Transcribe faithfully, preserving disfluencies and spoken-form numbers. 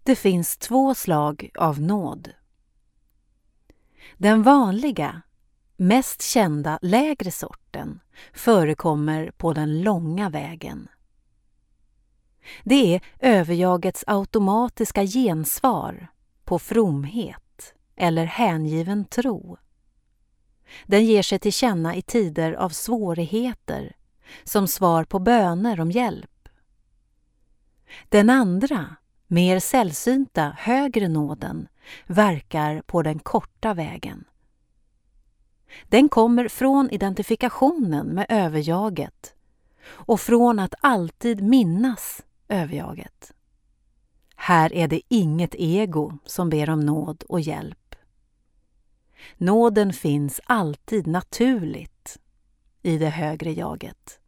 Det finns två slag av nåd. Den vanliga, mest kända lägre sorten förekommer på den långa vägen. Det är överjagets automatiska gensvar på fromhet eller hängiven tro. Den ger sig till känna i tider av svårigheter, som svar på böner om hjälp. Den andra, mer sällsynta högre nåden verkar på den korta vägen. Den kommer från identifikationen med överjaget och från att alltid minnas överjaget. Här är det inget ego som ber om nåd och hjälp. Nåden finns alltid naturligt i det högre jaget.